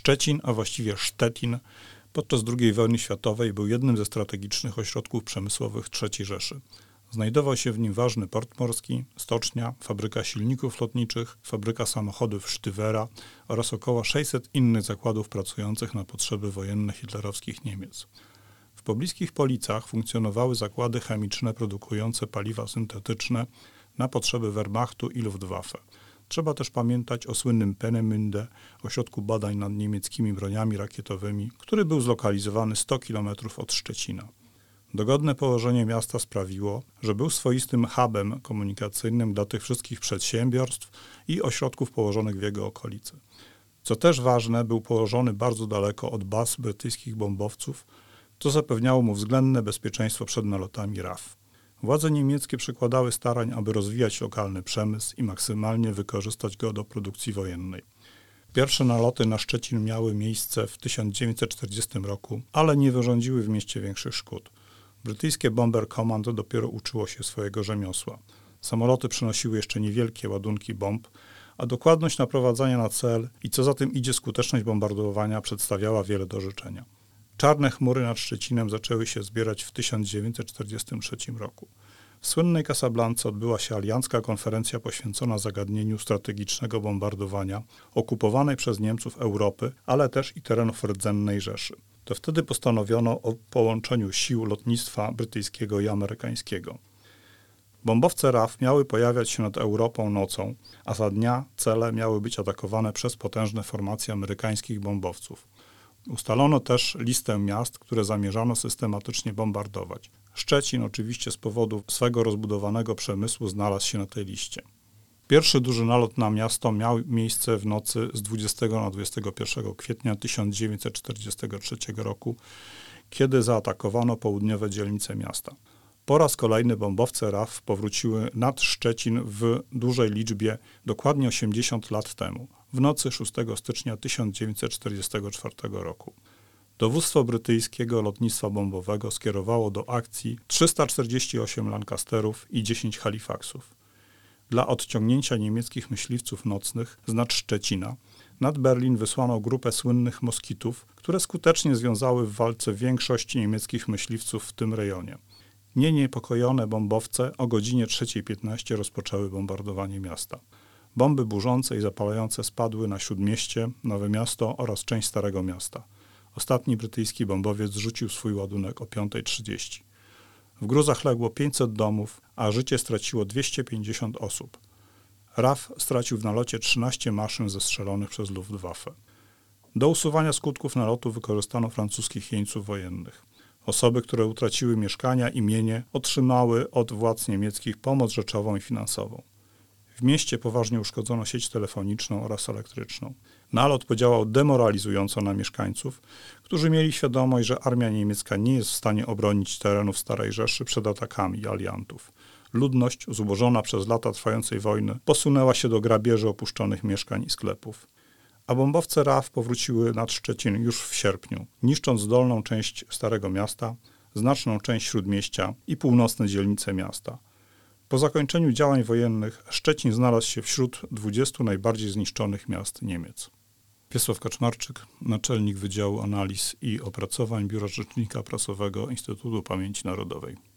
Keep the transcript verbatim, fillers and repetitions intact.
Szczecin, a właściwie Sztetin, podczas drugiej wojny światowej był jednym ze strategicznych ośrodków przemysłowych trzeciej Rzeszy. Znajdował się w nim ważny port morski, stocznia, fabryka silników lotniczych, fabryka samochodów Stywera oraz około sześćset innych zakładów pracujących na potrzeby wojenne hitlerowskich Niemiec. W pobliskich Policach funkcjonowały zakłady chemiczne produkujące paliwa syntetyczne na potrzeby Wehrmachtu i Luftwaffe. Trzeba też pamiętać o słynnym Peenemünde, ośrodku badań nad niemieckimi broniami rakietowymi, który był zlokalizowany sto kilometrów od Szczecina. Dogodne położenie miasta sprawiło, że był swoistym hubem komunikacyjnym dla tych wszystkich przedsiębiorstw i ośrodków położonych w jego okolicy. Co też ważne, był położony bardzo daleko od baz brytyjskich bombowców, co zapewniało mu względne bezpieczeństwo przed nalotami R A F. Władze niemieckie przykładały starań, aby rozwijać lokalny przemysł i maksymalnie wykorzystać go do produkcji wojennej. Pierwsze naloty na Szczecin miały miejsce w tysiąc dziewięćset czterdziestym roku, ale nie wyrządziły w mieście większych szkód. Brytyjskie Bomber Command dopiero uczyło się swojego rzemiosła. Samoloty przynosiły jeszcze niewielkie ładunki bomb, a dokładność naprowadzania na cel i co za tym idzie skuteczność bombardowania przedstawiała wiele do życzenia. Czarne chmury nad Szczecinem zaczęły się zbierać w tysiąc dziewięćset czterdziestym trzecim roku. W słynnej Casablance odbyła się aliancka konferencja poświęcona zagadnieniu strategicznego bombardowania okupowanej przez Niemców Europy, ale też i terenów rdzennej Rzeszy. To wtedy postanowiono o połączeniu sił lotnictwa brytyjskiego i amerykańskiego. Bombowce R A F miały pojawiać się nad Europą nocą, a za dnia cele miały być atakowane przez potężne formacje amerykańskich bombowców. Ustalono też listę miast, które zamierzano systematycznie bombardować. Szczecin oczywiście z powodu swego rozbudowanego przemysłu znalazł się na tej liście. Pierwszy duży nalot na miasto miał miejsce w nocy z dwudziestego na dwudziestego pierwszego kwietnia tysiąc dziewięćset czterdziestego trzeciego roku, kiedy zaatakowano południowe dzielnice miasta. Po raz kolejny bombowce R A F powróciły nad Szczecin w dużej liczbie dokładnie osiemdziesiąt lat temu, w nocy szóstego stycznia tysiąc dziewięćset czterdziestego czwartego roku. Dowództwo brytyjskiego lotnictwa bombowego skierowało do akcji trzysta czterdzieści osiem Lancasterów i dziesięć Halifaxów. Dla odciągnięcia niemieckich myśliwców nocnych z nad Szczecina nad Berlin wysłano grupę słynnych moskitów, które skutecznie związały w walce większość niemieckich myśliwców w tym rejonie. Nieniepokojone bombowce o godzinie trzeciej piętnaście rozpoczęły bombardowanie miasta. Bomby burzące i zapalające spadły na Śródmieście, Nowe Miasto oraz część Starego Miasta. Ostatni brytyjski bombowiec zrzucił swój ładunek o piąta trzydzieści. W gruzach legło pięćset domów, a życie straciło dwieście pięćdziesiąt osób. R A F stracił w nalocie trzynaście maszyn zestrzelonych przez Luftwaffe. Do usuwania skutków nalotu wykorzystano francuskich jeńców wojennych. Osoby, które utraciły mieszkania i mienie, otrzymały od władz niemieckich pomoc rzeczową i finansową. W mieście poważnie uszkodzono sieć telefoniczną oraz elektryczną. Nalot podziałał demoralizująco na mieszkańców, którzy mieli świadomość, że armia niemiecka nie jest w stanie obronić terenów Starej Rzeszy przed atakami aliantów. Ludność, zubożona przez lata trwającej wojny, posunęła się do grabieży opuszczonych mieszkań i sklepów. A bombowce R A F powróciły nad Szczecin już w sierpniu, niszcząc dolną część Starego Miasta, znaczną część Śródmieścia i północne dzielnice miasta. Po zakończeniu działań wojennych Szczecin znalazł się wśród dwudziestu najbardziej zniszczonych miast Niemiec. Wiesław Kaczmarczyk, naczelnik Wydziału Analiz i Opracowań Biura Rzecznika Prasowego Instytutu Pamięci Narodowej.